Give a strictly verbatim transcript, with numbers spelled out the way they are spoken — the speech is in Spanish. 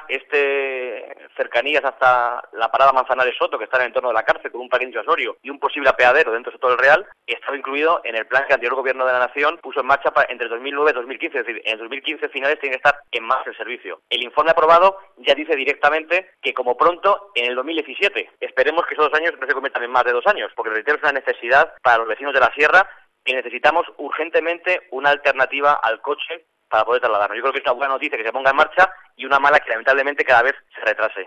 este cercanías hasta la parada Manzanares Soto, que está en el entorno de la cárcel, con un parque disuasorio y un posible apeadero dentro del sector del Real, estaba incluido en el plan que el anterior gobierno de la Nación puso en marcha para, entre dos mil nueve y dos mil quince, es decir, en el dos mil quince finales tiene que estar en marcha el servicio. El informe aprobado ya dice directamente que como pronto en el dos mil diecisiete. Esperemos que esos dos años no se conviertan en más de dos años, porque reitero, es una necesidad para los vecinos de la Sierra que necesitamos urgentemente una alternativa al coche para poder trasladarnos. Yo creo que es una buena noticia que se ponga en marcha y una mala que lamentablemente cada vez se retrase.